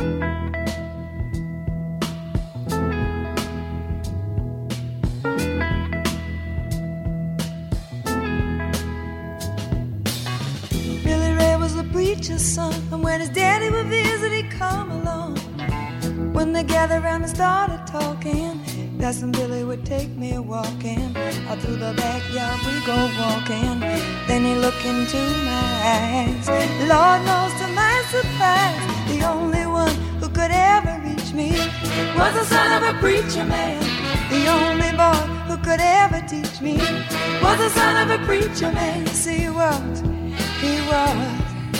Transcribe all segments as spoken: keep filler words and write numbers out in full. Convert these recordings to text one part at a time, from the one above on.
Preacher's son, and when his daddy would visit, he'd come along. When they gathered around and started talking, Cousin Billy would take me walking. Out through the backyard we go walking. Then he looked into my eyes. Lord knows to my surprise, the only one who could ever reach me was the son of a preacher man. The only boy who could ever teach me was the son of a preacher man. Yes, he was, he was.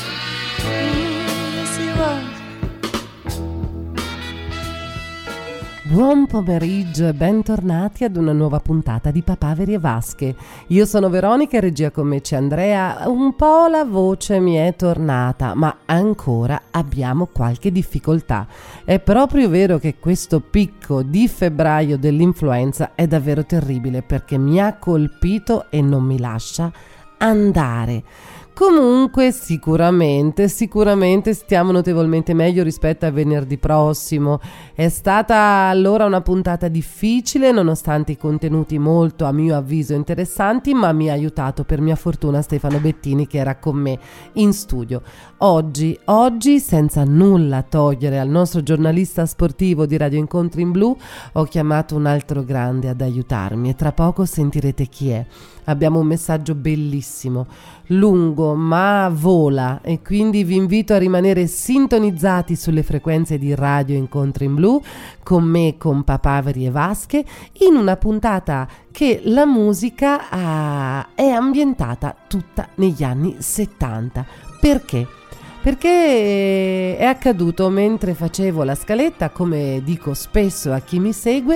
Buon pomeriggio e bentornati ad una nuova puntata di Papaveri e Vasche. Io sono Veronica e regia con me c'è Andrea. Un po' la voce mi è tornata, ma ancora abbiamo qualche difficoltà. È proprio vero che questo picco di febbraio dell'influenza è davvero terribile perché mi ha colpito e non mi lascia andare. Comunque sicuramente, sicuramente stiamo notevolmente meglio rispetto a venerdì prossimo. È stata allora una puntata difficile nonostante i contenuti molto a mio avviso interessanti, ma mi ha aiutato per mia fortuna Stefano Bettini che era con me in studio. Oggi, oggi senza nulla togliere al nostro giornalista sportivo di Radio Incontri in Blu, ho chiamato un altro grande ad aiutarmi e tra poco sentirete chi è. Abbiamo un messaggio bellissimo, lungo ma vola e quindi vi invito a rimanere sintonizzati sulle frequenze di Radio Incontri in Blu con me, con Papaveri e Vasche, in una puntata che la musica ha, è ambientata tutta negli anni settanta. Perché? Perché è accaduto mentre facevo la scaletta, come dico spesso a chi mi segue,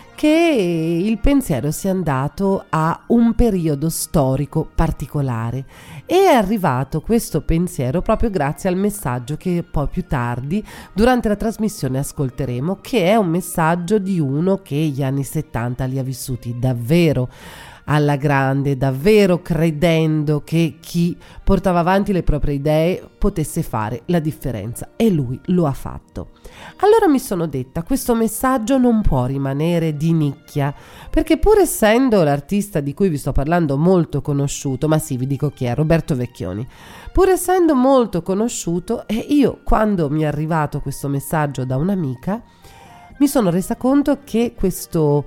che il pensiero sia andato a un periodo storico particolare. E è arrivato questo pensiero proprio grazie al messaggio che poi più tardi durante la trasmissione ascolteremo, che è un messaggio di uno che gli anni settanta li ha vissuti davvero alla grande, davvero credendo che chi portava avanti le proprie idee potesse fare la differenza, e lui lo ha fatto. Allora mi sono detta, questo messaggio non può rimanere di nicchia, perché pur essendo l'artista di cui vi sto parlando molto conosciuto, ma sì, vi dico chi è, Roberto Vecchioni, pur essendo molto conosciuto, e io quando mi è arrivato questo messaggio da un'amica mi sono resa conto che questo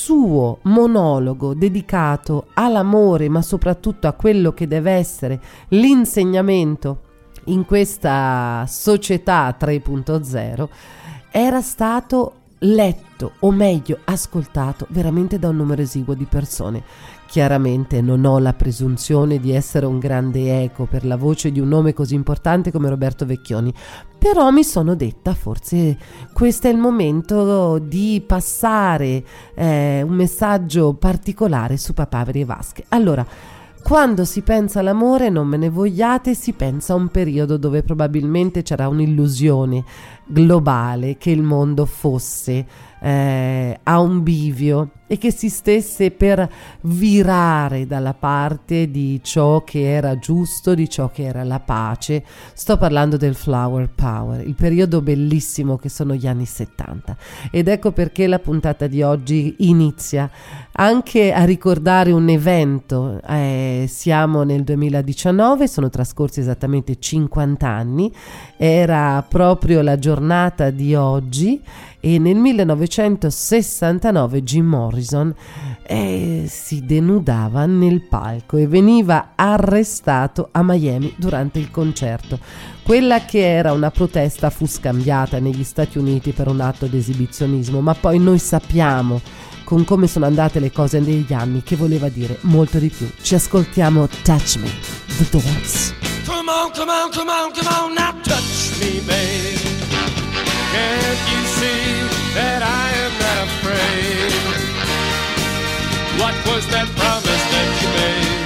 suo monologo dedicato all'amore, ma soprattutto a quello che deve essere l'insegnamento in questa società tre punto zero, era stato letto, o meglio ascoltato, veramente da un numero esiguo di persone. Chiaramente non ho la presunzione di essere un grande eco per la voce di un nome così importante come Roberto Vecchioni, però mi sono detta forse questo è il momento di passare eh, un messaggio particolare su Papaveri e Vasche. Allora, quando si pensa all'amore, non me ne vogliate, si pensa a un periodo dove probabilmente c'era un'illusione globale che il mondo fosse eh, a un bivio e che si stesse per virare dalla parte di ciò che era giusto, di ciò che era la pace. Sto parlando del Flower Power, il periodo bellissimo che sono gli anni settanta, ed ecco perché la puntata di oggi inizia anche a ricordare un evento. Eh, siamo nel duemiladiciannove, sono trascorsi esattamente cinquanta anni, era proprio la giornata di oggi e nel millenovecentosessantanove Jim Morrison eh, si denudava nel palco e veniva arrestato a Miami durante il concerto. Quella che era una protesta fu scambiata negli Stati Uniti per un atto di esibizionismo, ma poi noi sappiamo con come sono andate le cose negli anni che voleva dire molto di più. Ci ascoltiamo Touch Me, The Doors. Come on, come on, come on, come on, now touch me, babe. Can't you see that I am not afraid? What was that promise that you made?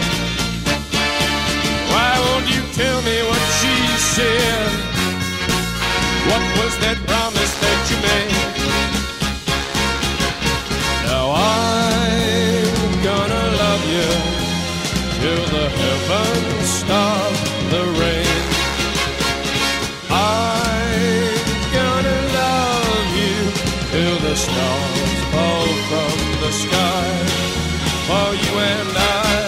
Why won't you tell me what she said? What was that promise that you made? Now I'm gonna love you till the heavens stop the rain. I'm gonna the stars fall from the sky for you and I.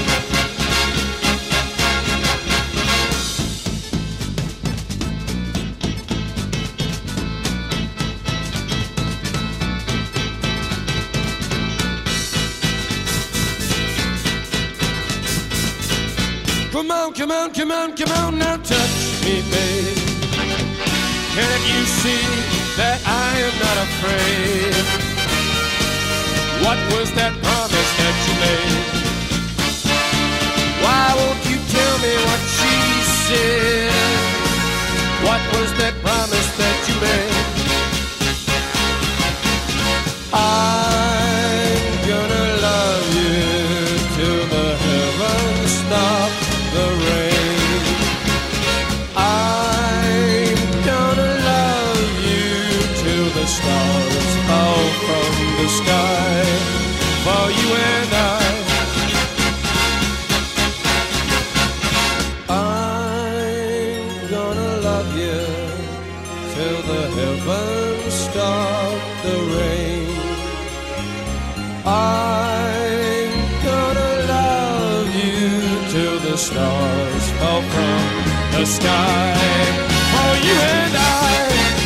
Come on, come on, come on, come on, now touch me, babe. Can't you see that I am not afraid? What was that promise that you made? Why won't you tell me what she said? What was that promise that you made? I'm gonna love you till the heavens stop the rain. I'm gonna love you till the stars fall from the sky for you and I. I'm gonna love you till the heavens stop the rain. I'm gonna love you till the stars fall from the sky for you and I.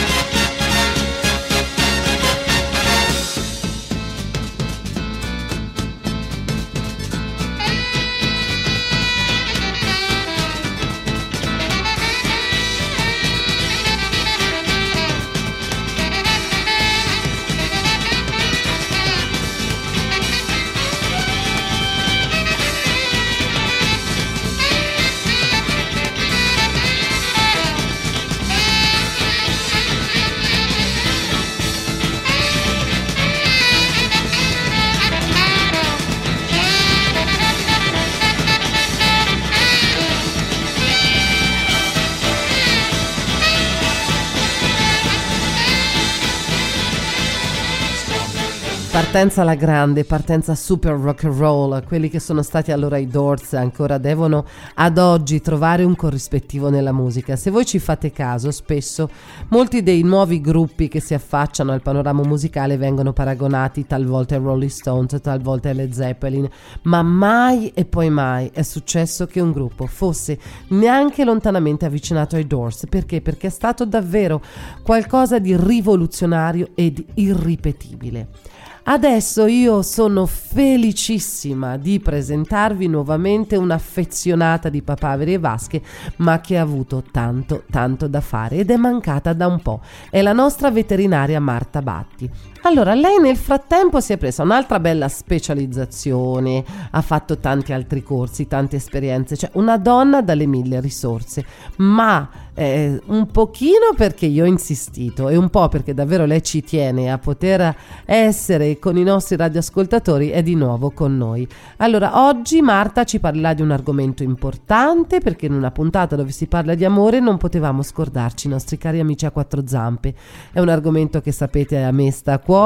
Partenza alla grande, partenza super rock and roll. Quelli che sono stati allora i Doors ancora devono ad oggi trovare un corrispettivo nella musica. Se voi ci fate caso, spesso molti dei nuovi gruppi che si affacciano al panorama musicale vengono paragonati talvolta ai Rolling Stones, talvolta ai Led Zeppelin, ma mai e poi mai è successo che un gruppo fosse neanche lontanamente avvicinato ai Doors. Perché? Perché è stato davvero qualcosa di rivoluzionario ed irripetibile. Adesso io sono felicissima di presentarvi nuovamente un'affezionata di Papaveri e Vasche, ma che ha avuto tanto tanto da fare ed è mancata da un po'. È la nostra veterinaria Marta Batti. Allora, lei nel frattempo si è presa un'altra bella specializzazione, ha fatto tanti altri corsi, tante esperienze, cioè una donna dalle mille risorse, ma eh, un pochino perché io ho insistito e un po' perché davvero lei ci tiene a poter essere con i nostri radioascoltatori, è di nuovo con noi. Allora, oggi Marta ci parlerà di un argomento importante, perché in una puntata dove si parla di amore non potevamo scordarci i nostri cari amici a quattro zampe. È un argomento che sapete a me sta a cuore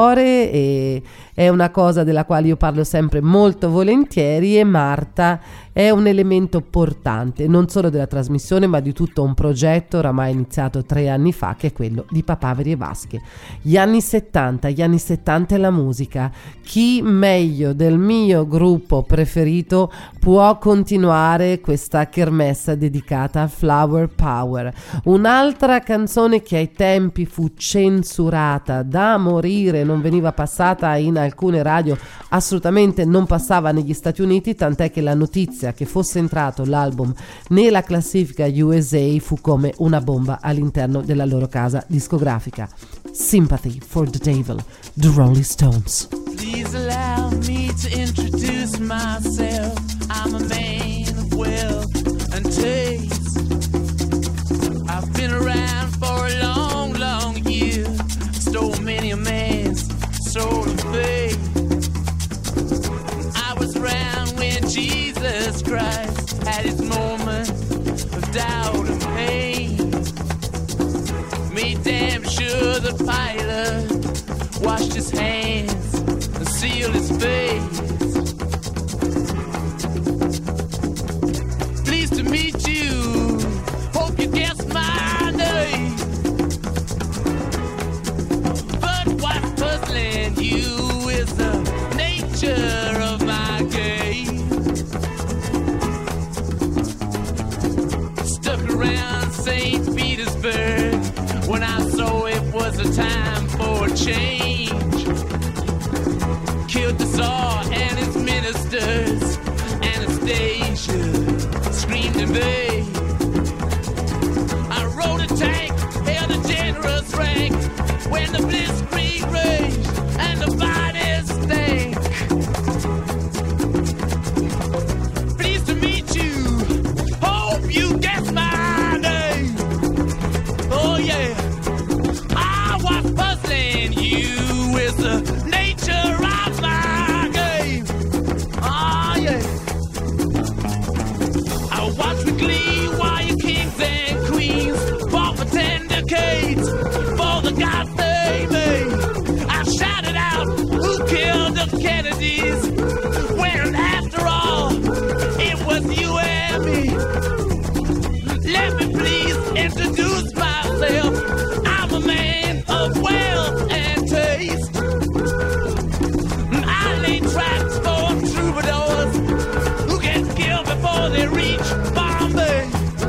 e è una cosa della quale io parlo sempre molto volentieri, e Marta è un elemento portante non solo della trasmissione ma di tutto un progetto oramai iniziato tre anni fa, che è quello di Papaveri e Vasche. Gli anni settanta, gli anni settanta e la musica. Chi meglio del mio gruppo preferito può continuare questa kermesse dedicata a Flower Power, un'altra canzone che ai tempi fu censurata da morire, non veniva passata in alcune radio, assolutamente non passava negli Stati Uniti, tant'è che la notizia che fosse entrato l'album nella classifica U S A fu come una bomba all'interno della loro casa discografica. Sympathy for the Devil, The Rolling Stones. Please allow me to introduce myself. I'm a man of wealth and taste. I've been around for a long, long year. Stole many a man's soul of faith. I was around when Jesus Christ had his moment of doubt and pain. Made damn sure the Pilate washed his hands and sealed his face. Pleased to meet you, hope you guessed my name. But what's of wealth and taste. I lay tracks for troubadours who get killed before they reach Bombay.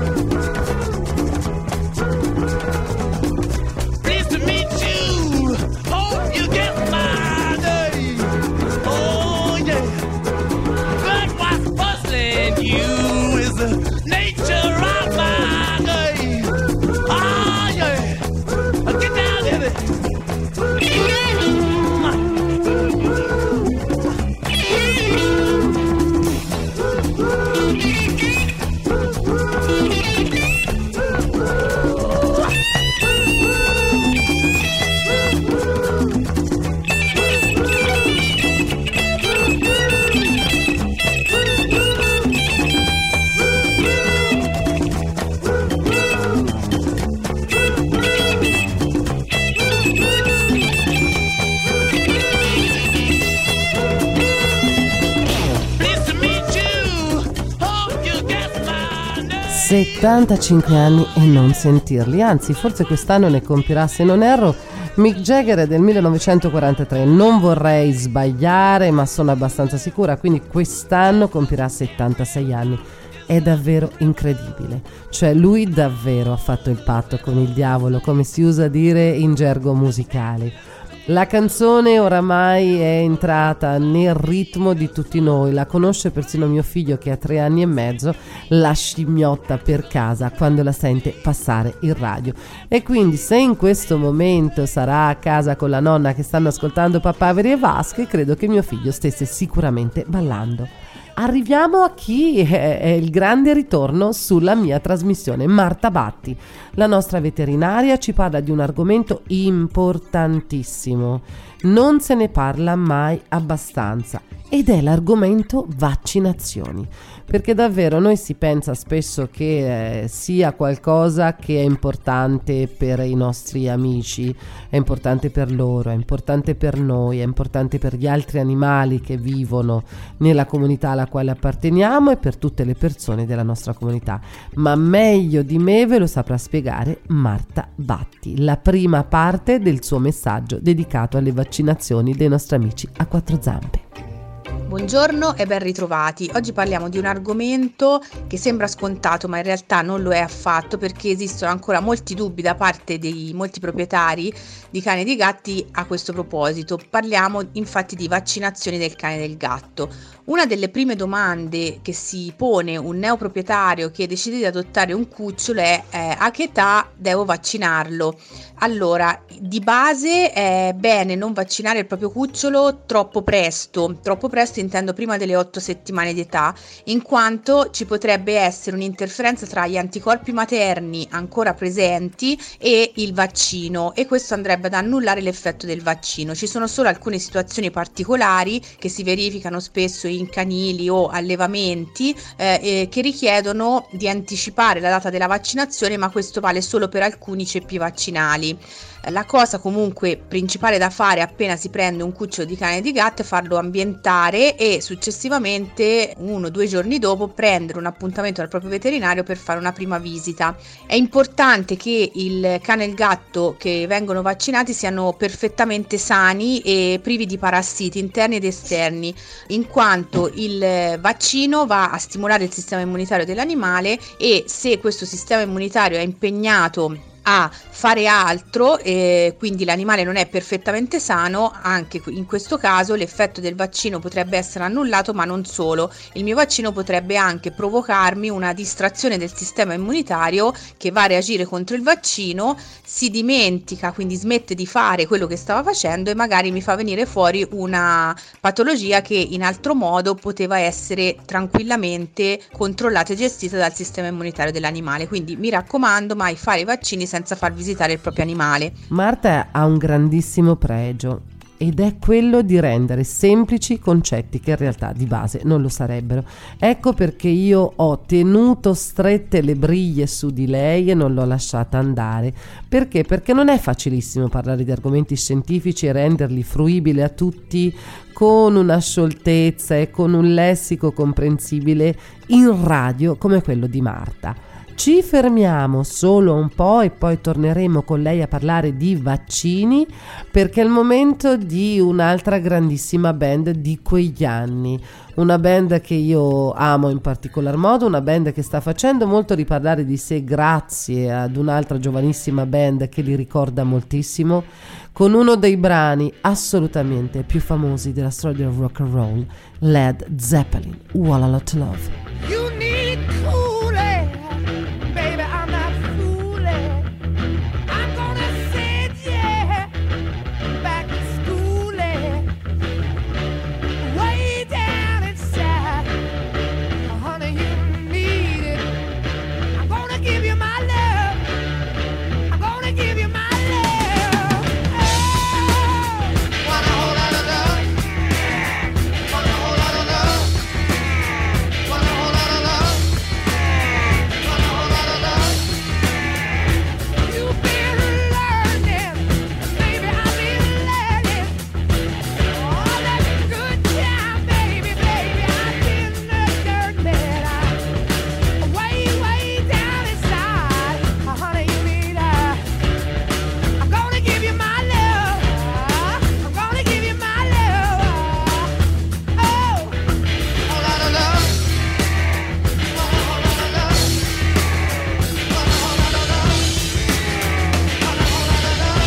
Pleased to meet you, hope you get my name. Oh yeah, but what's puzzling you is the nature of my game. Oh yeah, get down in it. settantacinque anni e non sentirli, anzi forse quest'anno ne compirà, se non erro. Mick Jagger è del millenovecentoquarantatré, non vorrei sbagliare ma sono abbastanza sicura, quindi quest'anno compirà settantasei anni. È davvero incredibile, cioè lui davvero ha fatto il patto con il diavolo, come si usa dire in gergo musicale. La canzone oramai è entrata nel ritmo di tutti noi, la conosce persino mio figlio che ha tre anni e mezzo, la scimmiotta per casa quando la sente passare il radio. E quindi se in questo momento sarà a casa con la nonna che stanno ascoltando Papaveri e Vasche, credo che mio figlio stesse sicuramente ballando. Arriviamo a chi è il grande ritorno sulla mia trasmissione, Marta Batti. La nostra veterinaria ci parla di un argomento importantissimo, non se ne parla mai abbastanza, ed è l'argomento vaccinazioni, perché davvero noi si pensa spesso che eh, sia qualcosa che è importante per i nostri amici, è importante per loro, è importante per noi, è importante per gli altri animali che vivono nella comunità alla quale apparteniamo e per tutte le persone della nostra comunità, ma meglio di me ve lo saprà spiegare Marta Batti, la prima parte del suo messaggio dedicato alle vaccinazioni dei nostri amici a quattro zampe. Buongiorno e ben ritrovati. Oggi parliamo di un argomento che sembra scontato ma in realtà non lo è affatto, perché esistono ancora molti dubbi da parte di molti proprietari di cani e di gatti a questo proposito. Parliamo infatti di vaccinazioni del cane e del gatto. Una delle prime domande che si pone un neoproprietario che decide di adottare un cucciolo è eh, a che età devo vaccinarlo? Allora, di base è bene non vaccinare il proprio cucciolo troppo presto, troppo presto intendo prima delle otto settimane di età, in quanto ci potrebbe essere un'interferenza tra gli anticorpi materni ancora presenti e il vaccino, e questo andrebbe ad annullare l'effetto del vaccino. Ci sono solo alcune situazioni particolari che si verificano spesso in canili o allevamenti eh, eh, che richiedono di anticipare la data della vaccinazione, ma questo vale solo per alcuni ceppi vaccinali. La cosa comunque principale da fare appena si prende un cucciolo di cane e di gatto è farlo ambientare e successivamente uno o due giorni dopo prendere un appuntamento dal proprio veterinario per fare una prima visita. È importante che il cane e il gatto che vengono vaccinati siano perfettamente sani e privi di parassiti interni ed esterni, in quanto il vaccino va a stimolare il sistema immunitario dell'animale, e se questo sistema immunitario è impegnato a fare altro e quindi l'animale non è perfettamente sano, anche in questo caso l'effetto del vaccino potrebbe essere annullato. Ma non solo, il mio vaccino potrebbe anche provocarmi una distrazione del sistema immunitario che va a reagire contro il vaccino, si dimentica, quindi smette di fare quello che stava facendo e magari mi fa venire fuori una patologia che in altro modo poteva essere tranquillamente controllata e gestita dal sistema immunitario dell'animale. Quindi mi raccomando, mai fare i vaccini senza far visitare il proprio animale. Marta ha un grandissimo pregio ed è quello di rendere semplici concetti che in realtà di base non lo sarebbero. Ecco perché io ho tenuto strette le briglie su di lei e non l'ho lasciata andare. Perché? Perché non è facilissimo parlare di argomenti scientifici e renderli fruibili a tutti con una scioltezza e con un lessico comprensibile in radio come quello di Marta. Ci fermiamo solo un po' e poi torneremo con lei a parlare di vaccini, perché è il momento di un'altra grandissima band di quegli anni, una band che io amo in particolar modo, una band che sta facendo molto riparlare di sé grazie ad un'altra giovanissima band che li ricorda moltissimo, con uno dei brani assolutamente più famosi della storia del rock and roll, Led Zeppelin, Wall a Lot of Love. You need cool air, baby, I'm not fooling. I'm gonna send you back to school, way down inside. Honey, you need it. I'm gonna give you my love. I'm gonna give you my love. Oh, want a whole lot of love. Want a whole lot of love. Want a whole lot of love. Want a whole lot of love. You've been learning, baby, I've been learning. All that good time, baby, baby, I've been learning. I'm way, way down inside. Honey, you need a. I'm gonna give you my love. I'm gonna give you my love. Oh, a lot of love. Want a whole lot of love. Want a whole lot of love. Want a whole lot of love.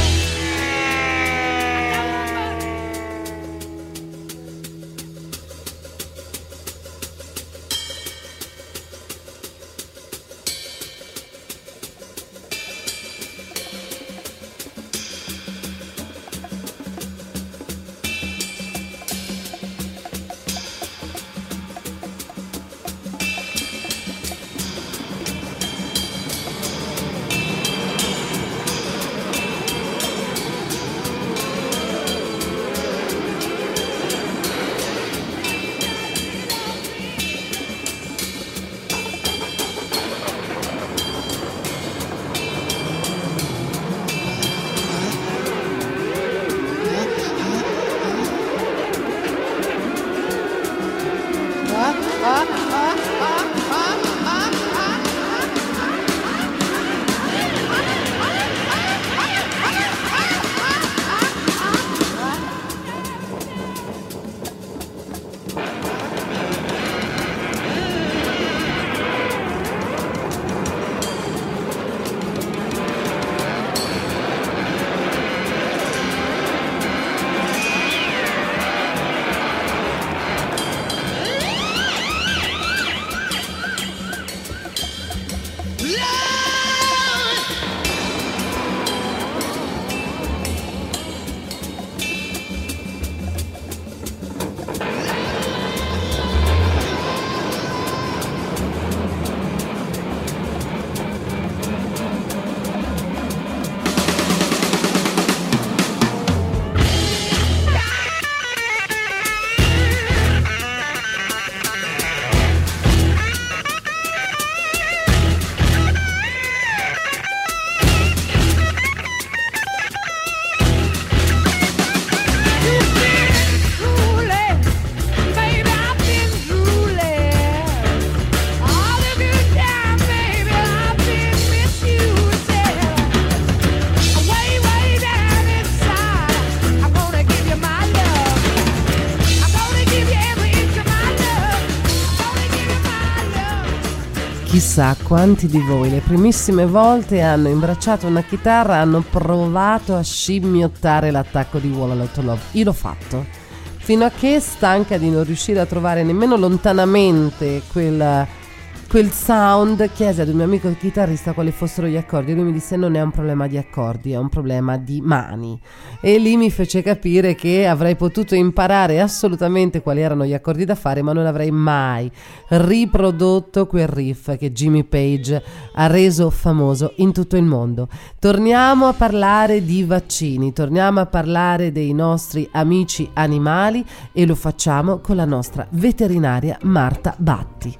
Chissà quanti di voi le primissime volte hanno imbracciato una chitarra, hanno provato a scimmiottare l'attacco di Wall a Lot of Love. Io l'ho fatto, fino a che, stanca di non riuscire a trovare nemmeno lontanamente quel, quel sound, chiesi ad un mio amico chitarrista quali fossero gli accordi. Lui mi disse: non è un problema di accordi, è un problema di mani. E lì mi fece capire che avrei potuto imparare assolutamente quali erano gli accordi da fare, ma non avrei mai riprodotto quel riff che Jimmy Page ha reso famoso in tutto il mondo. Torniamo a parlare di vaccini, torniamo a parlare dei nostri amici animali, e lo facciamo con la nostra veterinaria Marta Batti.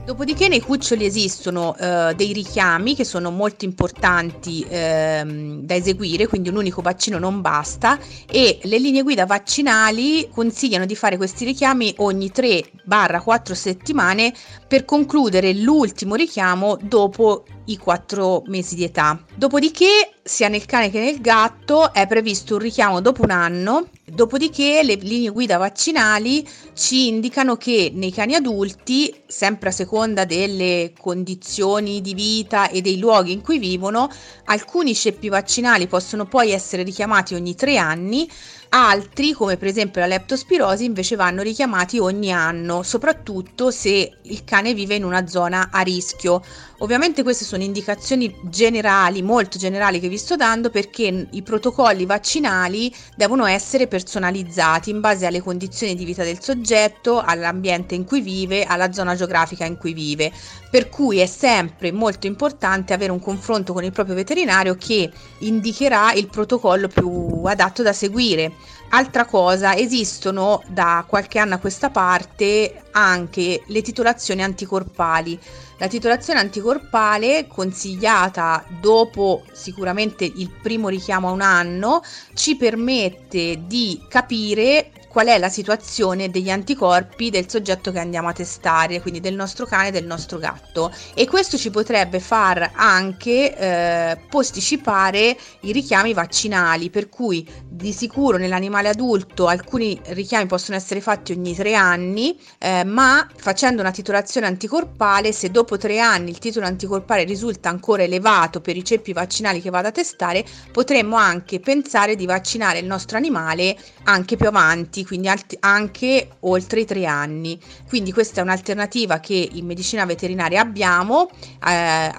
Dopodiché nei cuccioli esistono eh, dei richiami che sono molto importanti ehm, da eseguire, quindi un unico vaccino non basta, e le linee guida vaccinali consigliano di fare questi richiami ogni tre quattro settimane per concludere l'ultimo richiamo dopo i quattro mesi di età. Dopodiché sia nel cane che nel gatto è previsto un richiamo dopo un anno. Dopodiché le linee guida vaccinali ci indicano che nei cani adulti, sempre a seconda delle condizioni di vita e dei luoghi in cui vivono, alcuni ceppi vaccinali possono poi essere richiamati ogni tre anni, altri, come per esempio la leptospirosi, invece vanno richiamati ogni anno, soprattutto se il cane vive in una zona a rischio. Ovviamente queste sono indicazioni generali, molto generali, che vi sto dando, perché i protocolli vaccinali devono essere personalizzati in base alle condizioni di vita del soggetto, all'ambiente in cui vive, alla zona geografica in cui vive, per cui è sempre molto importante avere un confronto con il proprio veterinario che indicherà il protocollo più adatto da seguire. Altra cosa, esistono da qualche anno a questa parte anche le titolazioni anticorpali. La titolazione anticorpale, consigliata dopo sicuramente il primo richiamo a un anno, ci permette di capire qual è la situazione degli anticorpi del soggetto che andiamo a testare, quindi del nostro cane e del nostro gatto, e questo ci potrebbe far anche eh, posticipare i richiami vaccinali, per cui di sicuro nell'animale adulto alcuni richiami possono essere fatti ogni tre anni, eh, ma facendo una titolazione anticorpale, se dopo tre anni il titolo anticorpale risulta ancora elevato per i ceppi vaccinali che vado a testare, potremmo anche pensare di vaccinare il nostro animale anche più avanti, quindi anche oltre i tre anni. Quindi questa è un'alternativa che in medicina veterinaria abbiamo, eh,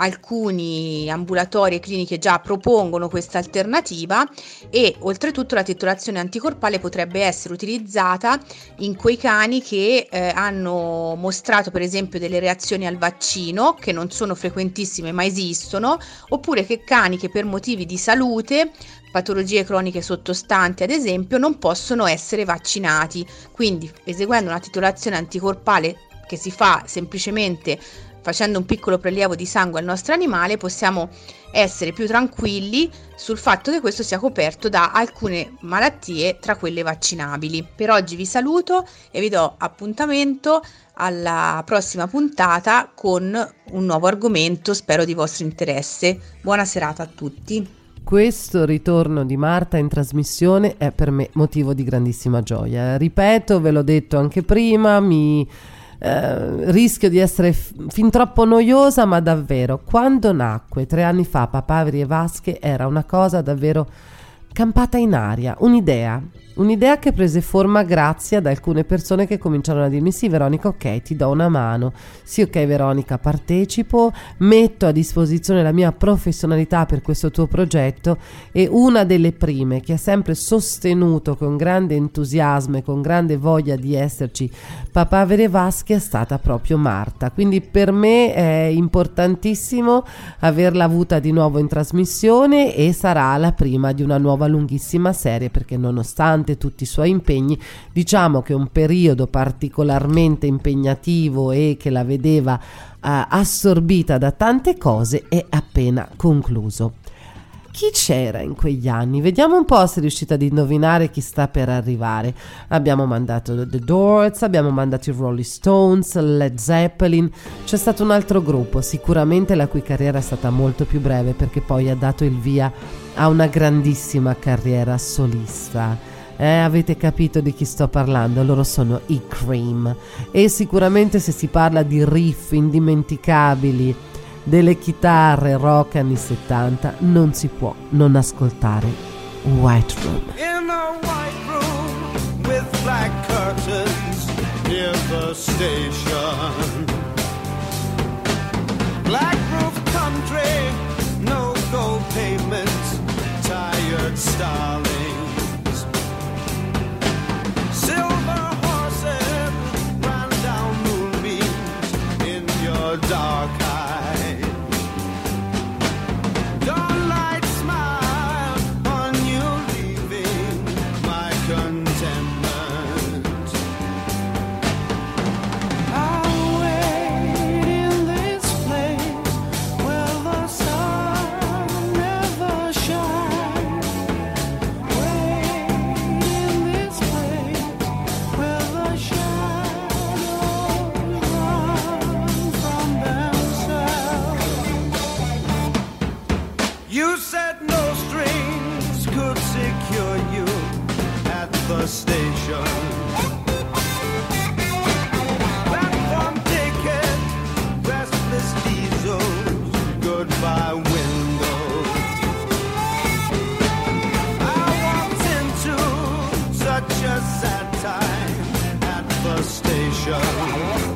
alcuni ambulatori e cliniche già propongono questa alternativa, e oltretutto la titolazione anticorpale potrebbe essere utilizzata in quei cani che eh, hanno mostrato per esempio delle reazioni al vaccino, che non sono frequentissime ma esistono, oppure che cani che per motivi di salute, patologie croniche sottostanti ad esempio, non possono essere vaccinati. Quindi eseguendo una titolazione anticorpale che si fa semplicemente facendo un piccolo prelievo di sangue al nostro animale, possiamo essere più tranquilli sul fatto che questo sia coperto da alcune malattie, tra quelle vaccinabili. Per oggi vi saluto e vi do appuntamento alla prossima puntata con un nuovo argomento, spero di vostro interesse. Buona serata a tutti. Questo ritorno di Marta in trasmissione è per me motivo di grandissima gioia. Ripeto, ve l'ho detto anche prima, mi eh, rischio di essere f- fin troppo noiosa, ma davvero, quando nacque tre anni fa Papaveri e Vasche era una cosa davvero campata in aria, un'idea. Un'idea che prese forma grazie ad alcune persone che cominciarono a dirmi: sì Veronica, ok, ti do una mano, sì ok Veronica, partecipo, metto a disposizione la mia professionalità per questo tuo progetto. E una delle prime che ha sempre sostenuto con grande entusiasmo e con grande voglia di esserci Papaveri e Vasche è stata proprio Marta. Quindi per me è importantissimo averla avuta di nuovo in trasmissione, e sarà la prima di una nuova lunghissima serie, perché nonostante tutti i suoi impegni, diciamo che un periodo particolarmente impegnativo e che la vedeva uh, assorbita da tante cose è appena concluso. Chi c'era in quegli anni? Vediamo un po' se riuscite ad indovinare chi sta per arrivare. Abbiamo mandato The Doors, abbiamo mandato i Rolling Stones, Led Zeppelin, c'è stato un altro gruppo, sicuramente la cui carriera è stata molto più breve, perché poi ha dato il via a una grandissima carriera solista. Eh, avete capito di chi sto parlando? Loro sono i Cream, e sicuramente se si parla di riff indimenticabili delle chitarre rock anni settanta non si può non ascoltare White Room. In a white room with black curtains near the station, black roof country, no gold pavement, tired starlings, silver horses ran down moonbeams in your dark eyes. Dawnlight smile on you leaving my contentment. I'll wait secure you at the station. Platform ticket, restless diesels, goodbye windows. I walked into such a sad time at the station.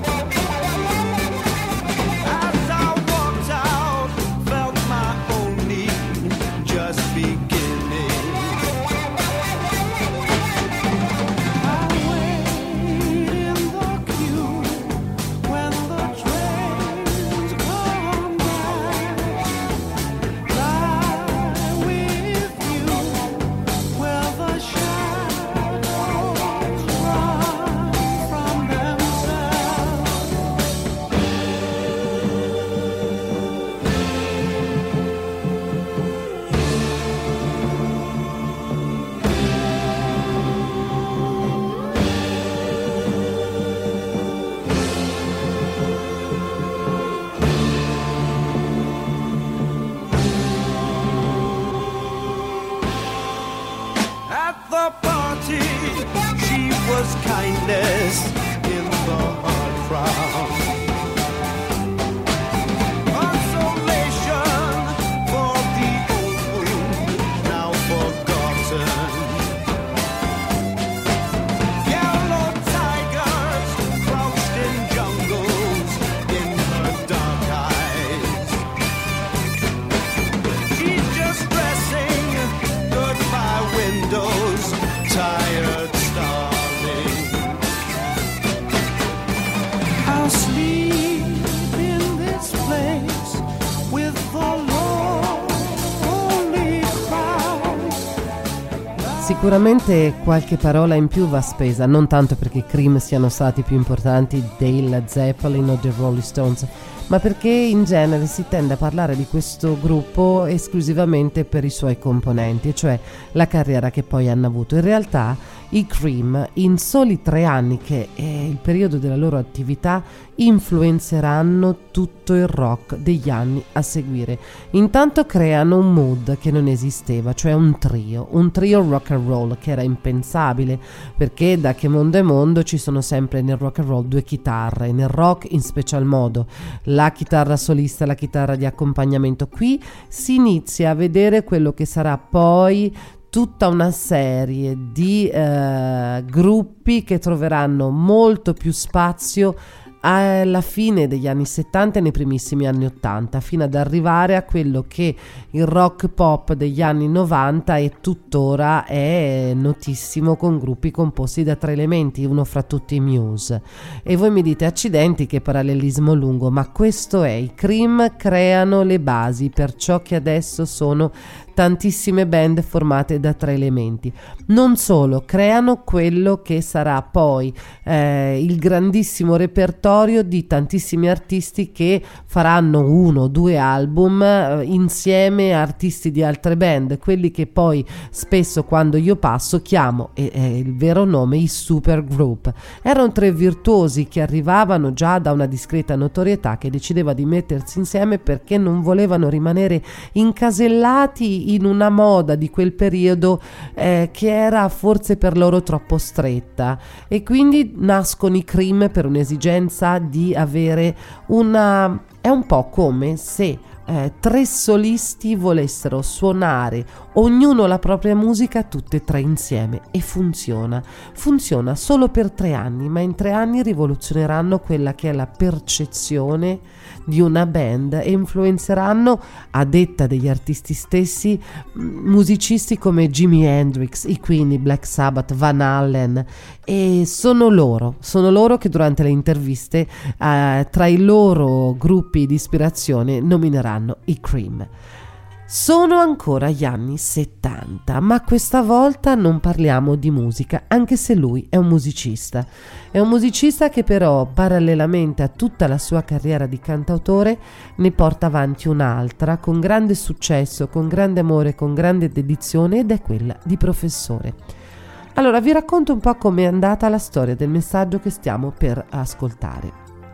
Kindness in the hard crowd, consolation for the old wound now forgotten. Yellow tigers crouched in jungles in her dark eyes. She's just dressing goodbye windows, tired stars. I'll sleep in this place with the lonely crowd. Sicuramente qualche parola in più va spesa, non tanto perché i Cream siano stati più importanti dei Led Zeppelin o dei Rolling Stones, ma perché in genere si tende a parlare di questo gruppo esclusivamente per i suoi componenti, cioè la carriera che poi hanno avuto. In realtà i Cream, in soli tre anni, che è il periodo della loro attività, influenzeranno tutto il rock degli anni a seguire. Intanto creano un mood che non esisteva, cioè un trio, un trio rock and roll che era impensabile, perché da che mondo è mondo ci sono sempre nel rock and roll due chitarre, nel rock in special modo, la chitarra solista e la chitarra di accompagnamento. Qui si inizia a vedere quello che sarà poi tutta una serie di eh, gruppi che troveranno molto più spazio alla fine degli anni settanta e nei primissimi anni ottanta, fino ad arrivare a quello che il rock pop degli anni novanta e tuttora è notissimo, con gruppi composti da tre elementi, uno fra tutti i Muse. E voi mi dite: accidenti, che parallelismo lungo, ma questo è, i Cream creano le basi per ciò che adesso sono tantissime band formate da tre elementi. Non solo, creano quello che sarà poi eh, il grandissimo repertorio di tantissimi artisti che faranno uno o due album eh, insieme a artisti di altre band, quelli che poi spesso quando io passo chiamo, e è il vero nome, i super group. Erano tre virtuosi che arrivavano già da una discreta notorietà, che decideva di mettersi insieme perché non volevano rimanere incasellati in una moda di quel periodo eh, che era forse per loro troppo stretta, e quindi nascono i Cream per un'esigenza di avere una... è un po' come se Eh, tre solisti volessero suonare ognuno la propria musica tutte e tre insieme, e funziona funziona solo per tre anni, ma in tre anni rivoluzioneranno quella che è la percezione di una band e influenzeranno, a detta degli artisti stessi, musicisti come Jimi Hendrix, i Queen, i Black Sabbath, Van Halen. E sono loro sono loro che durante le interviste eh, tra i loro gruppi di ispirazione nomineranno i Cream. Sono ancora gli anni settanta, ma questa volta non parliamo di musica, anche se lui è un musicista. È un musicista che però, parallelamente a tutta la sua carriera di cantautore, ne porta avanti un'altra con grande successo, con grande amore, con grande dedizione, ed è quella di professore. Allora, vi racconto un po' com'è andata la storia del messaggio che stiamo per ascoltare.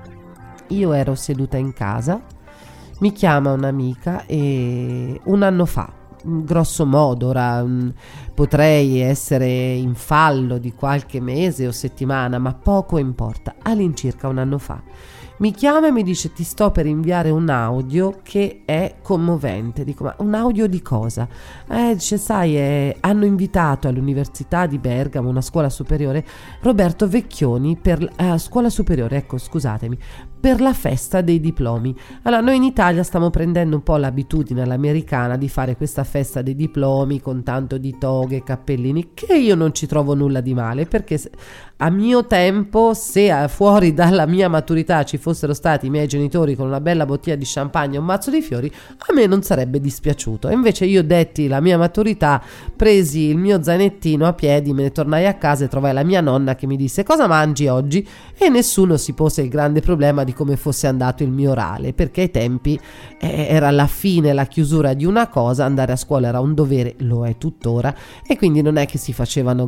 Io ero seduta in casa, mi chiama un'amica e un anno fa, grosso modo, ora mh, potrei essere in fallo di qualche mese o settimana, ma poco importa, all'incirca un anno fa. Mi chiama e mi dice: ti sto per inviare un audio che è commovente. Dico: ma un audio di cosa? Eh, dice: sai, eh, hanno invitato all'Università di Bergamo, una scuola superiore, Roberto Vecchioni per eh, scuola superiore, ecco, scusatemi, per la festa dei diplomi. Allora, noi in Italia stiamo prendendo un po' l'abitudine all'americana di fare questa festa dei diplomi con tanto di toghe e cappellini, che io non ci trovo nulla di male, perché se, a mio tempo, se fuori dalla mia maturità ci fossero stati i miei genitori con una bella bottiglia di champagne e un mazzo di fiori, a me non sarebbe dispiaciuto. E invece io detti la mia maturità, presi il mio zainettino a piedi, me ne tornai a casa e trovai la mia nonna che mi disse: cosa mangi oggi? E nessuno si pose il grande problema di come fosse andato il mio orale, perché ai tempi eh, era la fine, la chiusura di una cosa, andare a scuola era un dovere, lo è tuttora, e quindi non è che si facevano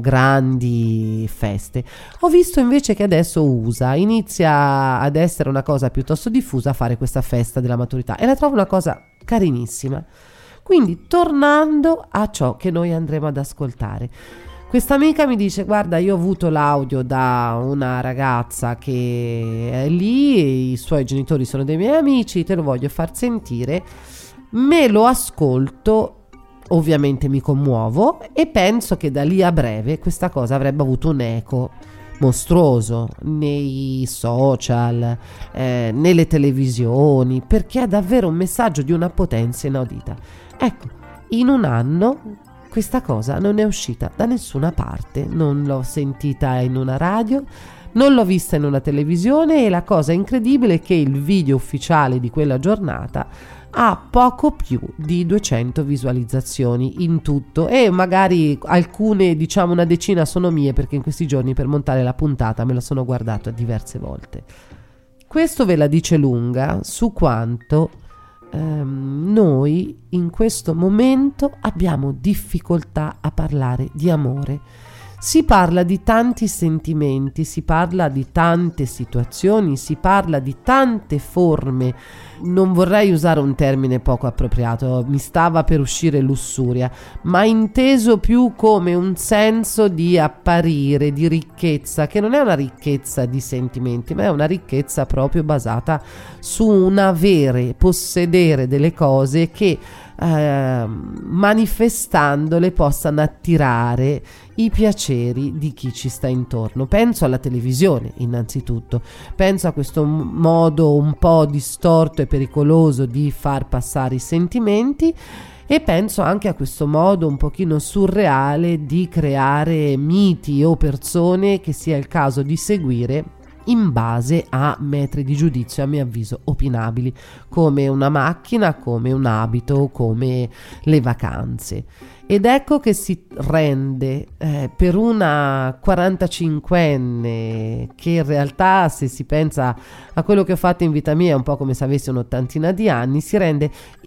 grandi feste. Ho visto invece che adesso usa, inizia ad essere una cosa piuttosto diffusa a fare questa festa della maturità, e la trovo una cosa carinissima. Quindi, tornando a ciò che noi andremo ad ascoltare, questa amica mi dice: guarda, io ho avuto l'audio da una ragazza che è lì, i suoi genitori sono dei miei amici, te lo voglio far sentire, me lo ascolto, ovviamente mi commuovo e penso che da lì a breve questa cosa avrebbe avuto un eco mostruoso nei social, eh, nelle televisioni, perché è davvero un messaggio di una potenza inaudita. Ecco, in un anno questa cosa non è uscita da nessuna parte, non l'ho sentita in una radio, non l'ho vista in una televisione, e la cosa incredibile è che il video ufficiale di quella giornata ha poco più di duecento visualizzazioni in tutto, e magari alcune, diciamo una decina, sono mie, perché in questi giorni per montare la puntata me la sono guardata diverse volte. Questo ve la dice lunga su quanto ehm, noi in questo momento abbiamo difficoltà a parlare di amore. Si parla di tanti sentimenti, si parla di tante situazioni, si parla di tante forme. Non vorrei usare un termine poco appropriato, mi stava per uscire lussuria, ma inteso più come un senso di apparire, di ricchezza, che non è una ricchezza di sentimenti, ma è una ricchezza proprio basata su un avere, possedere delle cose che eh, manifestandole possano attirare i piaceri di chi ci sta intorno. Penso alla televisione innanzitutto, penso a questo modo un po' distorto e pericoloso di far passare i sentimenti, e penso anche a questo modo un pochino surreale di creare miti o persone che sia il caso di seguire in base a metri di giudizio, a mio avviso, opinabili, come una macchina, come un abito, come le vacanze. Ed ecco che si rende eh, per una quarantacinquenne, che in realtà, se si pensa a quello che ho fatto in vita mia, è un po' come se avessi un'ottantina di anni, si rende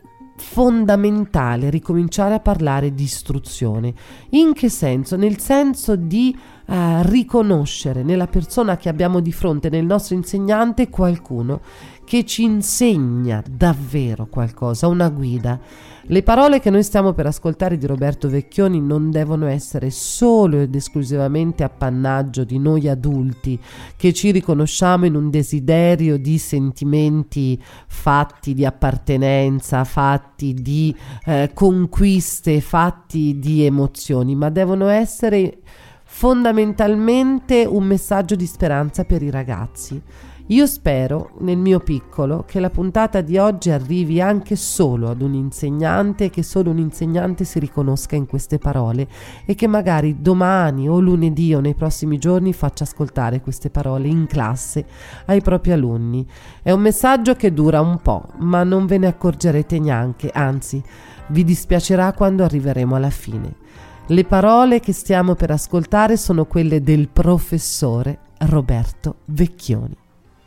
fondamentale ricominciare a parlare di istruzione. In che senso? Nel senso di uh, riconoscere nella persona che abbiamo di fronte, nel nostro insegnante, qualcuno che ci insegna davvero qualcosa, una guida. Le parole che noi stiamo per ascoltare di Roberto Vecchioni non devono essere solo ed esclusivamente appannaggio di noi adulti, che ci riconosciamo in un desiderio di sentimenti fatti di appartenenza, fatti di eh, conquiste, fatti di emozioni, ma devono essere fondamentalmente un messaggio di speranza per i ragazzi. Io spero, nel mio piccolo, che la puntata di oggi arrivi anche solo ad un insegnante, che solo un insegnante si riconosca in queste parole, e che magari domani o lunedì o nei prossimi giorni faccia ascoltare queste parole in classe ai propri alunni. È un messaggio che dura un po', ma non ve ne accorgerete neanche, anzi, vi dispiacerà quando arriveremo alla fine. Le parole che stiamo per ascoltare sono quelle del professore Roberto Vecchioni.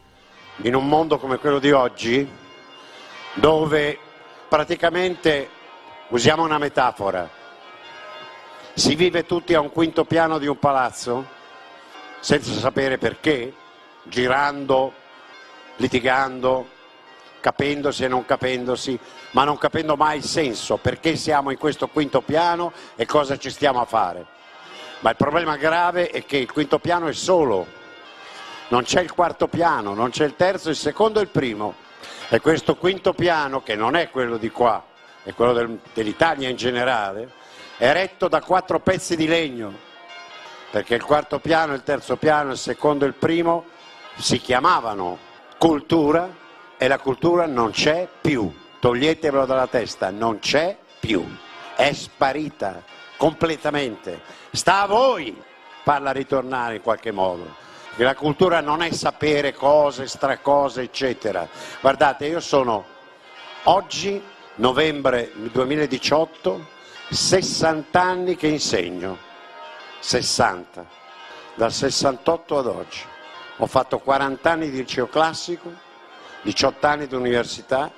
In un mondo come quello di oggi, dove praticamente, usiamo una metafora, si vive tutti a un quinto piano di un palazzo, senza sapere perché, girando, litigando, capendosi e non capendosi, ma non capendo mai il senso, perché siamo in questo quinto piano e cosa ci stiamo a fare. Ma il problema grave è che il quinto piano è solo, non c'è il quarto piano, non c'è il terzo, il secondo e il primo. E questo quinto piano, che non è quello di qua, è quello del, dell'Italia in generale, è retto da quattro pezzi di legno, perché il quarto piano, il terzo piano, il secondo e il primo si chiamavano cultura e la cultura non c'è più. Toglietevelo dalla testa, non c'è più, è sparita completamente. Sta a voi farla ritornare in qualche modo. Che la cultura non è sapere cose, stracose, eccetera. Guardate, io sono oggi, novembre duemiladiciotto, sessanta anni che insegno, sessanta, dal sessantotto ad oggi. Ho fatto quaranta anni di liceo classico, diciotto anni di università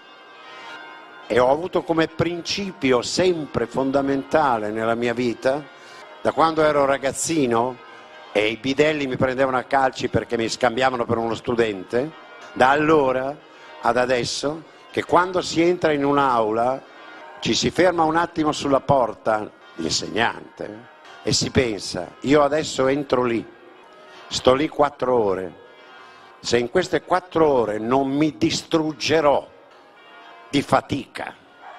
e ho avuto come principio sempre fondamentale nella mia vita, da quando ero ragazzino e i bidelli mi prendevano a calci perché mi scambiavano per uno studente, da allora ad adesso, che quando si entra in un'aula ci si ferma un attimo sulla porta, l'insegnante, e si pensa, io adesso entro lì, sto lì quattro ore, se in queste quattro ore non mi distruggerò di fatica,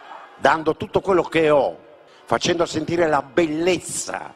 dando tutto quello che ho, facendo sentire la bellezza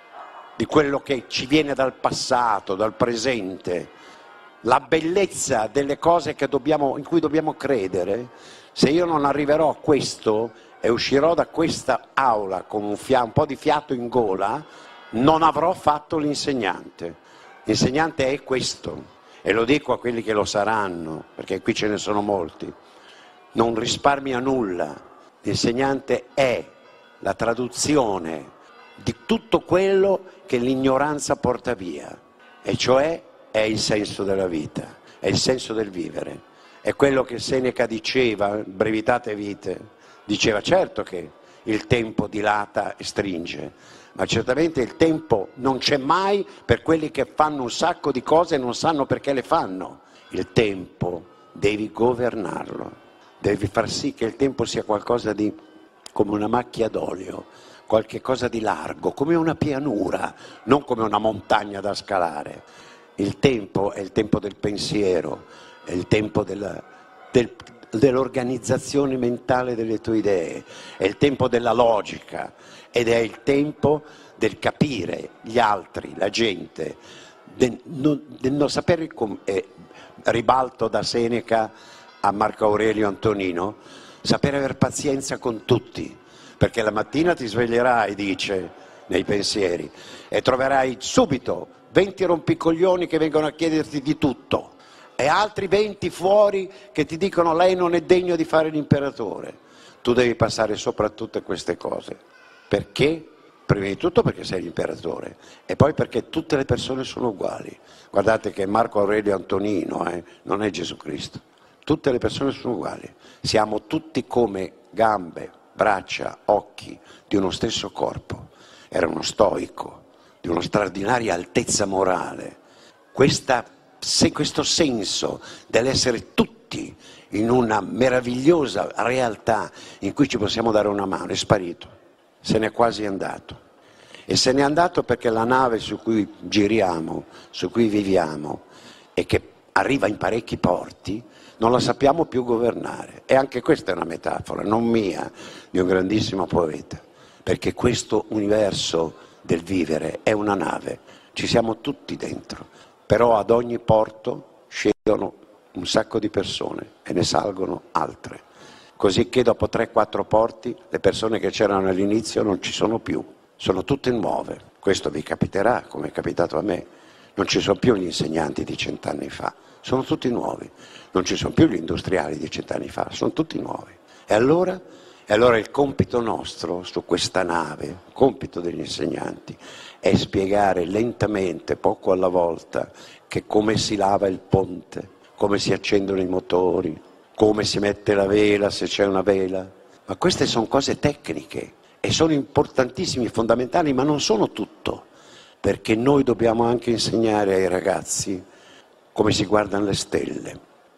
di quello che ci viene dal passato, dal presente, la bellezza delle cose che dobbiamo, in cui dobbiamo credere, se io non arriverò a questo e uscirò da questa aula con un, fia- un po' di fiato in gola, non avrò fatto l'insegnante. L'insegnante è questo, e lo dico a quelli che lo saranno, perché qui ce ne sono molti, non risparmia nulla. L'insegnante è la traduzione di tutto quello che l'ignoranza porta via, e cioè è il senso della vita, è il senso del vivere. È quello che Seneca diceva, brevitate vite, diceva certo che il tempo dilata e stringe, ma certamente il tempo non c'è mai per quelli che fanno un sacco di cose e non sanno perché le fanno. Il tempo devi governarlo, devi far sì che il tempo sia qualcosa di come una macchia d'olio, qualche cosa di largo, come una pianura, non come una montagna da scalare. Il tempo è il tempo del pensiero, è il tempo della, del, dell'organizzazione mentale delle tue idee, è il tempo della logica ed è il tempo del capire gli altri, la gente, del non, del non sapere come, eh, ribalto da Seneca a Marco Aurelio Antonino, sapere aver pazienza con tutti, perché la mattina ti sveglierai, dice, nei pensieri, e troverai subito venti rompicoglioni che vengono a chiederti di tutto e altri venti fuori che ti dicono lei non è degno di fare l'imperatore. Tu devi passare sopra tutte queste cose. Perché? Prima di tutto perché sei l'imperatore e poi perché tutte le persone sono uguali. Guardate che Marco Aurelio Antonino eh, non è Gesù Cristo. Tutte le persone sono uguali. Siamo tutti come gambe, braccia, occhi di uno stesso corpo. Era uno stoico, di una straordinaria altezza morale. Questa, se questo senso dell'essere tutti in una meravigliosa realtà in cui ci possiamo dare una mano è sparito, se n'è quasi andato. E se n'è andato perché la nave su cui giriamo, su cui viviamo e che arriva in parecchi porti, non la sappiamo più governare. E anche questa è una metafora, non mia, di un grandissimo poeta, perché questo universo del vivere è una nave, ci siamo tutti dentro, però ad ogni porto scendono un sacco di persone e ne salgono altre, così che dopo tre quattro porti le persone che c'erano all'inizio non ci sono più, sono tutte nuove. Questo vi capiterà, come è capitato a me. Non ci sono più gli insegnanti di cent'anni fa, sono tutti nuovi. Non ci sono più gli industriali di cent'anni fa, sono tutti nuovi. E allora? E allora il compito nostro su questa nave, il compito degli insegnanti, è spiegare lentamente, poco alla volta, che come si lava il ponte, come si accendono i motori, come si mette la vela se c'è una vela. Ma queste sono cose tecniche e sono importantissime, fondamentali, ma non sono tutto, perché noi dobbiamo anche insegnare ai ragazzi come si guardano le stelle,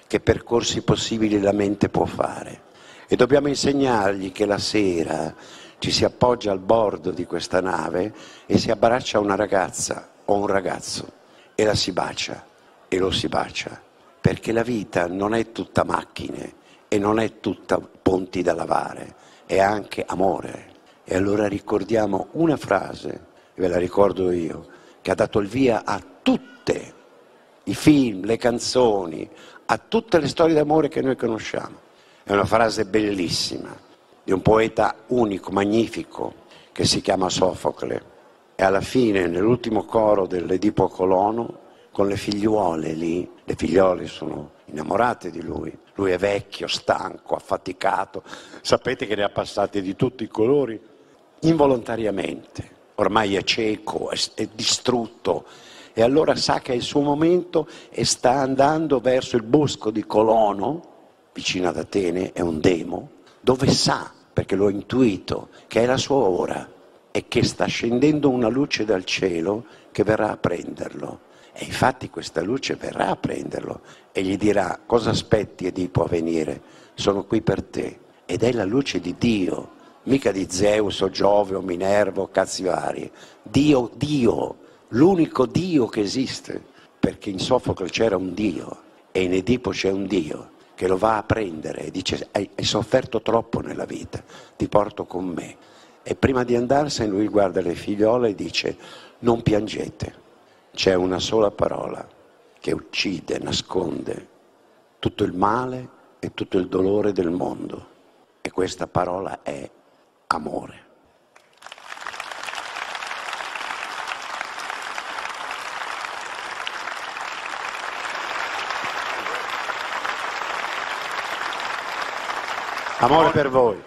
che percorsi possibili la mente può fare. E dobbiamo insegnargli che la sera ci si appoggia al bordo di questa nave e si abbraccia una ragazza o un ragazzo e la si bacia e lo si bacia, perché la vita non è tutta macchine e non è tutta ponti da lavare, è anche amore. E allora ricordiamo una frase, ve la ricordo io, che ha dato il via a tutte i film, le canzoni, a tutte le storie d'amore che noi conosciamo. È una frase bellissima di un poeta unico, magnifico, che si chiama Sofocle. E alla fine, nell'ultimo coro dell'Edipo Colono, con le figliuole lì, le figliole sono innamorate di lui, lui è vecchio, stanco, affaticato, sapete che ne ha passati di tutti i colori, involontariamente, ormai è cieco, è, è distrutto, e allora sa che è il suo momento e sta andando verso il bosco di Colono, vicino ad Atene, è un demo, dove sa, perché l'ho intuito, che è la sua ora e che sta scendendo una luce dal cielo che verrà a prenderlo. E infatti questa luce verrà a prenderlo e gli dirà: cosa aspetti, Edipo, a venire? Sono qui per te. Ed è la luce di Dio, mica di Zeus o Giove o Minerva o cazzi vari. Dio, Dio, l'unico Dio che esiste, perché in Sofocle c'era un Dio e in Edipo c'è un Dio che lo va a prendere e dice: hai, hai sofferto troppo nella vita, ti porto con me. E prima di andarsene lui guarda le figliole e dice: non piangete. C'è una sola parola che uccide, nasconde tutto il male e tutto il dolore del mondo. E questa parola è amore. Amore per voi.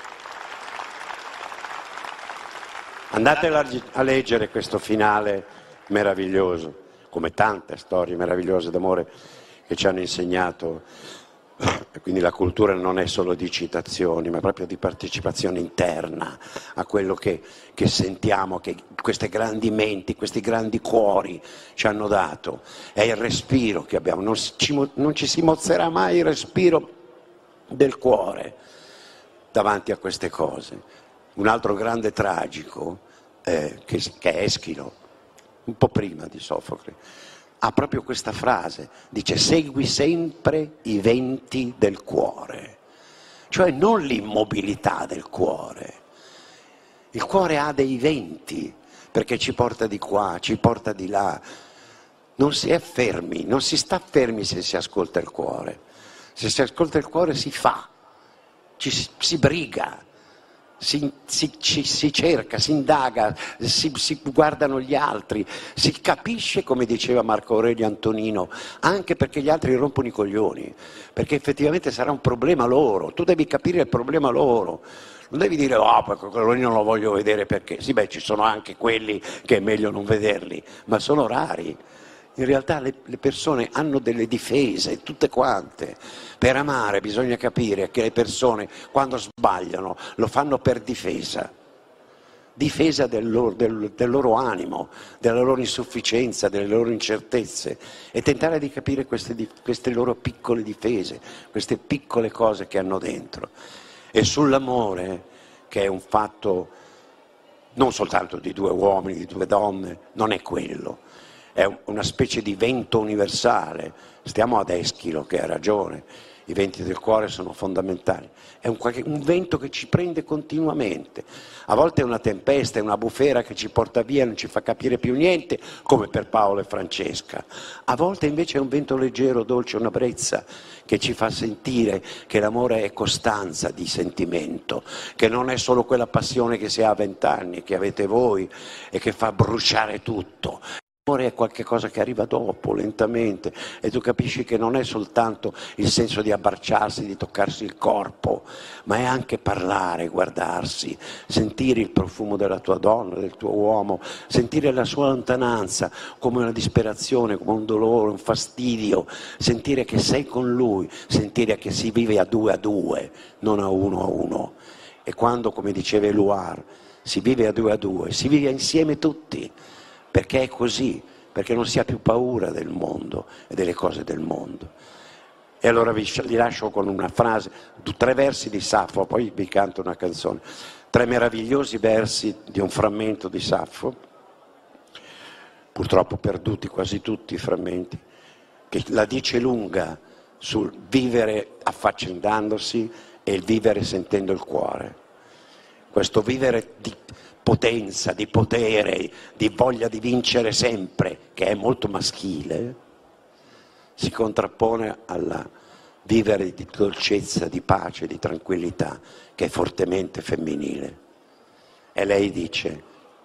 Andate a leggere questo finale meraviglioso, come tante storie meravigliose d'amore che ci hanno insegnato. Quindi la cultura non è solo di citazioni, ma proprio di partecipazione interna a quello che, che sentiamo, che queste grandi menti, questi grandi cuori ci hanno dato. È il respiro che abbiamo, non ci, non ci si mozzerà mai il respiro del cuore davanti a queste cose. Un altro grande tragico, eh, che, che è Eschilo, un po' prima di Sofocle, ha proprio questa frase, dice: segui sempre i venti del cuore, cioè non l'immobilità del cuore. Il cuore ha dei venti, perché ci porta di qua, ci porta di là, non si è fermi, non si sta fermi se si ascolta il cuore. Se si ascolta il cuore si fa, ci si briga, Si, si, ci, si cerca, si indaga, si, si guardano gli altri, si capisce, come diceva Marco Aurelio Antonino, anche perché gli altri rompono i coglioni, perché effettivamente sarà un problema loro, tu devi capire il problema loro, non devi dire oh, quello lì non lo voglio vedere perché, sì beh ci sono anche quelli che è meglio non vederli, ma sono rari. In realtà le, le persone hanno delle difese, tutte quante. Per amare bisogna capire che le persone, quando sbagliano, lo fanno per difesa. Difesa del loro, del, del loro animo, della loro insufficienza, delle loro incertezze. E tentare di capire queste, queste loro piccole difese, queste piccole cose che hanno dentro. E sull'amore, che è un fatto non soltanto di due uomini, di due donne, non è quello. È una specie di vento universale, stiamo ad Eschilo che ha ragione, i venti del cuore sono fondamentali, è un, qualche, un vento che ci prende continuamente, a volte è una tempesta, è una bufera che ci porta via, non ci fa capire più niente, come per Paolo e Francesca, a volte invece è un vento leggero, dolce, una brezza che ci fa sentire che l'amore è costanza di sentimento, che non è solo quella passione che si ha a vent'anni, che avete voi e che fa bruciare tutto. L'amore è qualcosa che arriva dopo, lentamente, e tu capisci che non è soltanto il senso di abbracciarsi, di toccarsi il corpo, ma è anche parlare, guardarsi, sentire il profumo della tua donna, del tuo uomo, sentire la sua lontananza come una disperazione, come un dolore, un fastidio, sentire che sei con lui, sentire che si vive a due a due, non a uno a uno. E quando, come diceva Eluard, si vive a due a due, si vive insieme tutti. Perché è così, perché non si ha più paura del mondo e delle cose del mondo. E allora vi, vi lascio con una frase, tre versi di Saffo, poi vi canto una canzone. Tre meravigliosi versi di un frammento di Saffo, purtroppo perduti quasi tutti i frammenti, che la dice lunga sul vivere affaccendandosi e il vivere sentendo il cuore. Questo vivere di potenza, di potere, di voglia di vincere sempre, che è molto maschile, si contrappone alla vivere di dolcezza, di pace, di tranquillità, che è fortemente femminile. E lei dice: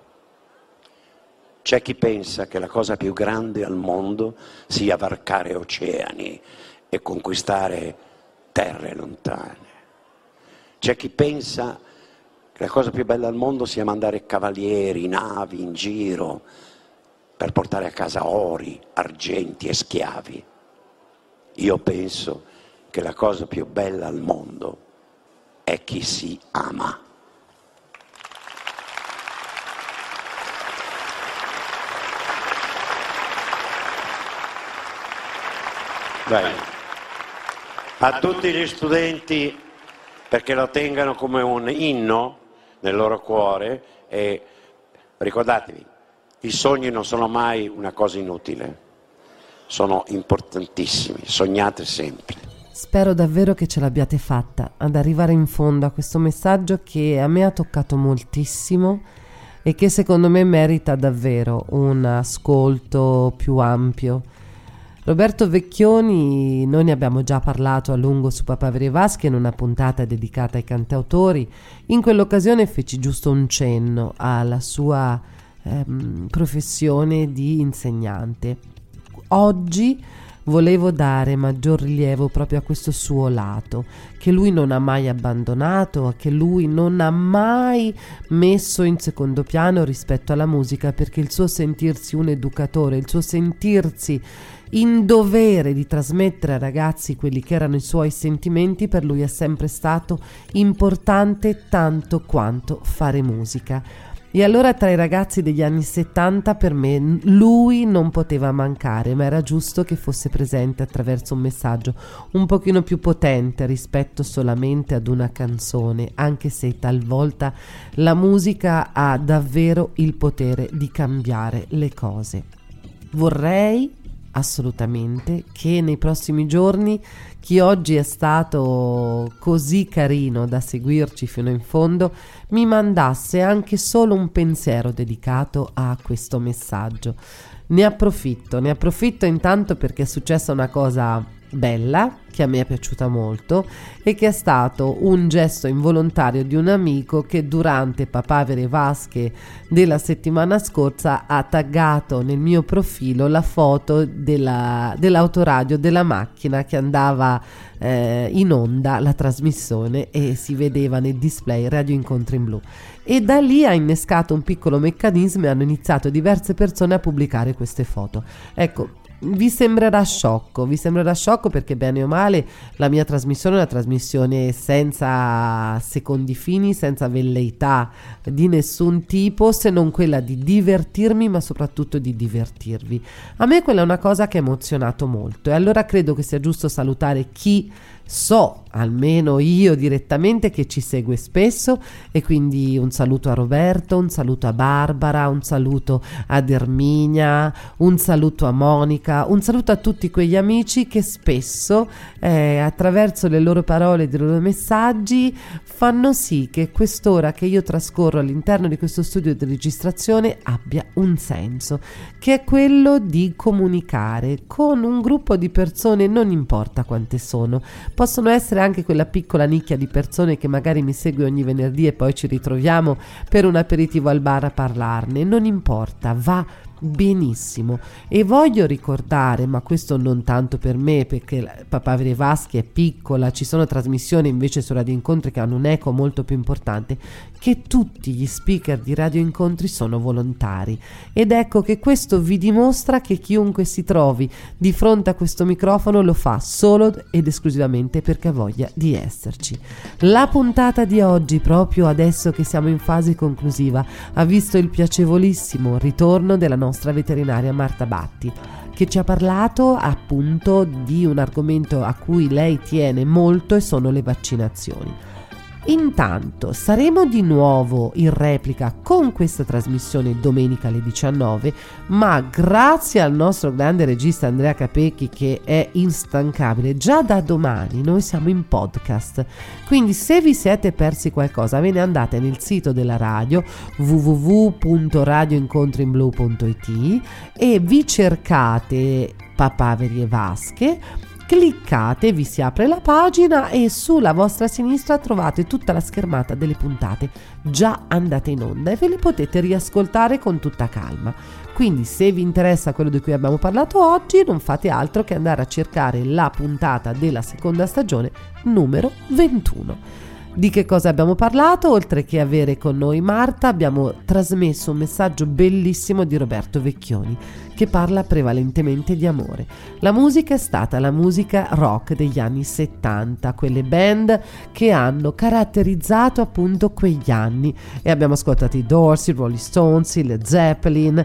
c'è chi pensa che la cosa più grande al mondo sia varcare oceani e conquistare terre lontane. C'è chi pensa che la cosa più bella al mondo sia mandare cavalieri, navi in giro per portare a casa ori, argenti e schiavi. Io penso che la cosa più bella al mondo è chi si ama. Dai. A tutti gli studenti, perché lo tengano come un inno nel loro cuore, e ricordatevi, i sogni non sono mai una cosa inutile, sono importantissimi, sognate sempre. Spero davvero che ce l'abbiate fatta ad arrivare in fondo a questo messaggio che a me ha toccato moltissimo e che secondo me merita davvero un ascolto più ampio. Roberto Vecchioni, noi ne abbiamo già parlato a lungo su Papaveri e Vaschi in una puntata dedicata ai cantautori. In quell'occasione feci giusto un cenno alla sua ehm, professione di insegnante. Oggi volevo dare maggior rilievo proprio a questo suo lato, che lui non ha mai abbandonato, che lui non ha mai messo in secondo piano rispetto alla musica, perché il suo sentirsi un educatore, il suo sentirsi in dovere di trasmettere ai ragazzi quelli che erano i suoi sentimenti, per lui è sempre stato importante tanto quanto fare musica. E allora tra i ragazzi degli anni settanta per me lui non poteva mancare, ma era giusto che fosse presente attraverso un messaggio un pochino più potente rispetto solamente ad una canzone, anche se talvolta la musica ha davvero il potere di cambiare le cose. Vorrei assolutamente che nei prossimi giorni chi oggi è stato così carino da seguirci fino in fondo mi mandasse anche solo un pensiero dedicato a questo messaggio. Ne approfitto, ne approfitto intanto perché è successa una cosa bella che a me è piaciuta molto e che è stato un gesto involontario di un amico che durante Papaveri e Vasche della settimana scorsa ha taggato nel mio profilo la foto della, dell'autoradio della macchina che andava eh, in onda la trasmissione e si vedeva nel display Radio Incontri in Blu, e da lì ha innescato un piccolo meccanismo e hanno iniziato diverse persone a pubblicare queste foto. Ecco, vi sembrerà sciocco, vi sembrerà sciocco perché bene o male la mia trasmissione è una trasmissione senza secondi fini, senza velleità di nessun tipo, se non quella di divertirmi, ma soprattutto di divertirvi. A me quella è una cosa che ha emozionato molto, e allora credo che sia giusto salutare chi so, almeno io direttamente, che ci segue spesso, e quindi un saluto a Roberto, un saluto a Barbara, un saluto ad Erminia, un saluto a Monica, un saluto a tutti quegli amici che spesso eh, attraverso le loro parole e i loro messaggi fanno sì che quest'ora che io trascorro all'interno di questo studio di registrazione abbia un senso, che è quello di comunicare con un gruppo di persone, non importa quante sono, possono essere anche quella piccola nicchia di persone che magari mi segue ogni venerdì e poi ci ritroviamo per un aperitivo al bar a parlarne, non importa, va benissimo. E voglio ricordare, ma questo non tanto per me, perché Papaveri e Vaschi è piccola, ci sono trasmissioni invece su Radio Incontri che hanno un eco molto più importante, che tutti gli speaker di Radio Incontri sono volontari, ed ecco che questo vi dimostra che chiunque si trovi di fronte a questo microfono lo fa solo ed esclusivamente perché ha voglia di esserci. La puntata di oggi, proprio adesso che siamo in fase conclusiva, ha visto il piacevolissimo ritorno della nostra veterinaria Marta Batti, che ci ha parlato appunto di un argomento a cui lei tiene molto, e sono le vaccinazioni. Intanto saremo di nuovo in replica con questa trasmissione domenica alle diciannove, ma grazie al nostro grande regista Andrea Capecchi, che è instancabile, già da domani noi siamo in podcast, quindi se vi siete persi qualcosa ve ne andate nel sito della radio w w w punto radio incontri in blu punto i t e vi cercate Papaveri e Vasche, cliccate, vi si apre la pagina e sulla vostra sinistra trovate tutta la schermata delle puntate già andate in onda e ve le potete riascoltare con tutta calma. Quindi se vi interessa quello di cui abbiamo parlato oggi, non fate altro che andare a cercare la puntata della seconda stagione numero ventuno. Di che cosa abbiamo parlato? Oltre che avere con noi Marta, abbiamo trasmesso un messaggio bellissimo di Roberto Vecchioni, che parla prevalentemente di amore. La musica è stata la musica rock degli anni settanta, quelle band che hanno caratterizzato appunto quegli anni, e abbiamo ascoltato i Doors, i Rolling Stones, i Led Zeppelin.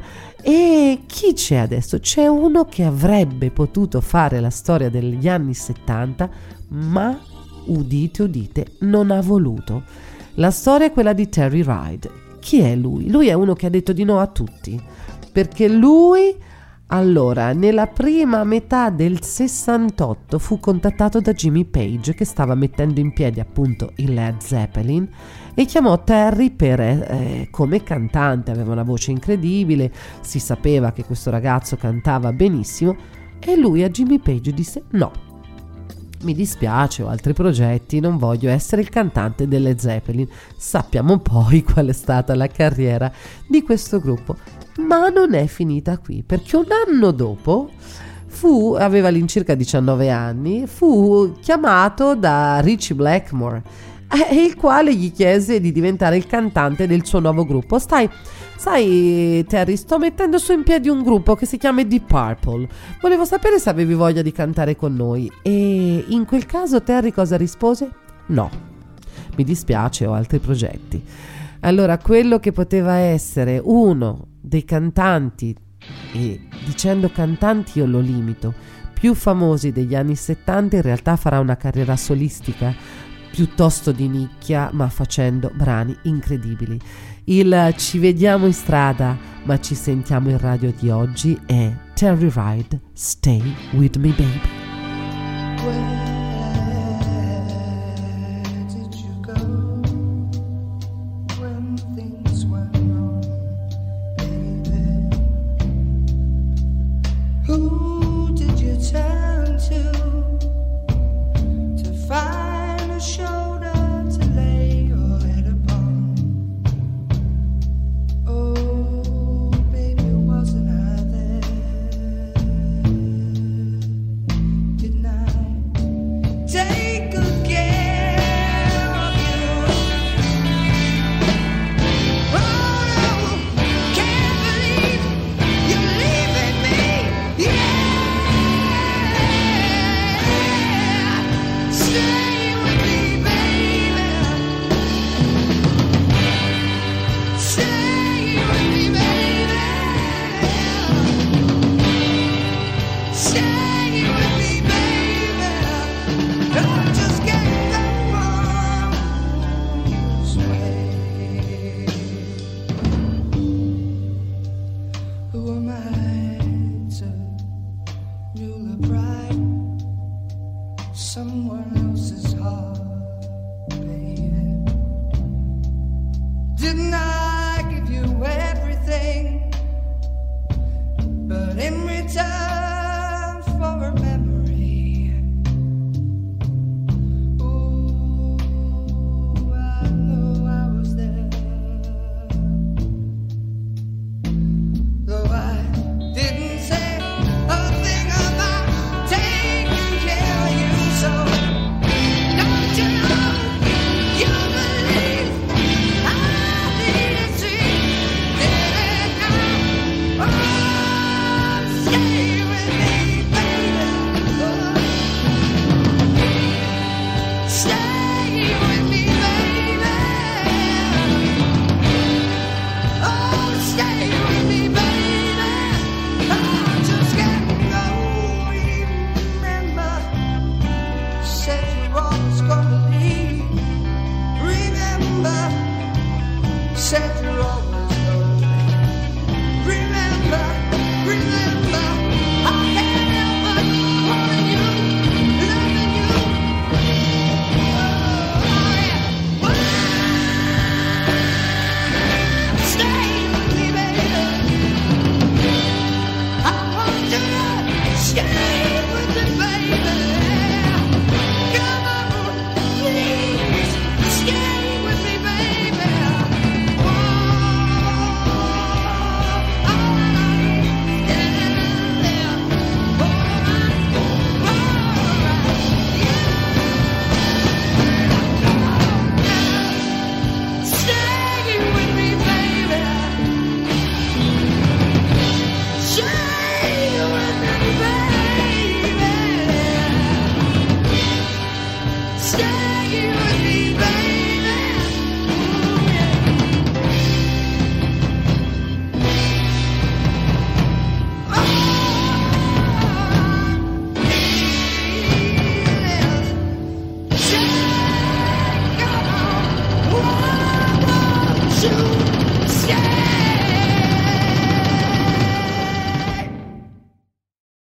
E chi c'è adesso? C'è uno che avrebbe potuto fare la storia degli anni settanta, ma udite udite non ha voluto. La storia è quella di Terry Reid. Chi è lui? Lui è uno che ha detto di no a tutti, perché lui, allora, nella prima metà del sessantotto fu contattato da Jimmy Page, che stava mettendo in piedi appunto il Led Zeppelin, e chiamò Terry per, eh, come cantante. Aveva una voce incredibile, si sapeva che questo ragazzo cantava benissimo, e lui a Jimmy Page disse no, mi dispiace, ho altri progetti, non voglio essere il cantante delle Zeppelin. Sappiamo poi qual è stata la carriera di questo gruppo, ma non è finita qui, perché un anno dopo fu, aveva all'incirca diciannove anni, fu chiamato da Ritchie Blackmore, eh, il quale gli chiese di diventare il cantante del suo nuovo gruppo. Stai Sai Terry, sto mettendo su in piedi un gruppo che si chiama Deep Purple, volevo sapere se avevi voglia di cantare con noi. E in quel caso Terry cosa rispose? No, mi dispiace, ho altri progetti. Allora quello che poteva essere uno dei cantanti, e dicendo cantanti io lo limito, più famosi degli anni settanta, in realtà farà una carriera solistica piuttosto di nicchia, ma facendo brani incredibili. Il ci vediamo in strada ma ci sentiamo in radio di oggi è Terry Reid, Stay With Me Baby. Stay beg you would be back.